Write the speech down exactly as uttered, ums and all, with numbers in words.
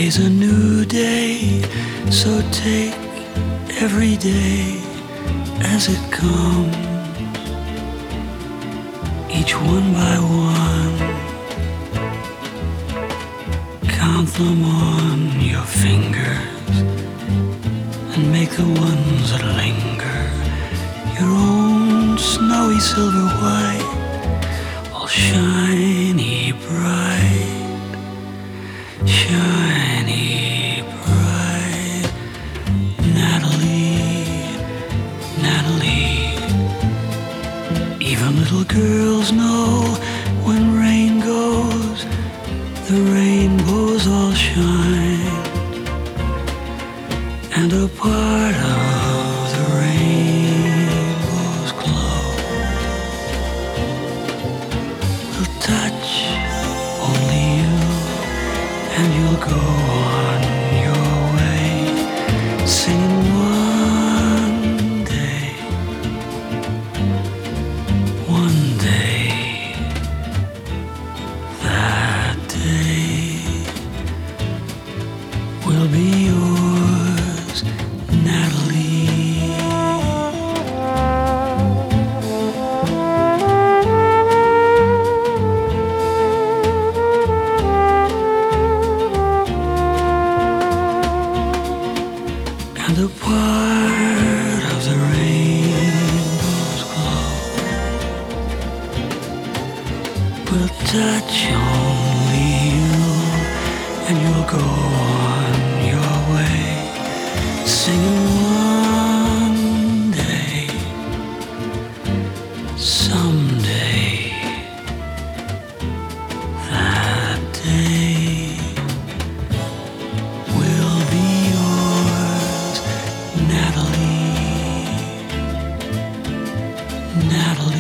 Today's a new day, so take every day as it comes, each one by one. Count them on your fingers and make the ones that linger your own snowy silver white, all shiny bright. Shiny bright, Natalie, Natalie. Even little girls know when rain goes, the rainbows all shine, and a part of the rainbow's glow will touch only you, and you'll go on your way, singing one day, one day, that day will be yours, Natalie. And a part of the rainbow's glow will touch only you, and you'll go on your way, singing one day, someday, that day will be yours, Natalie, Natalie.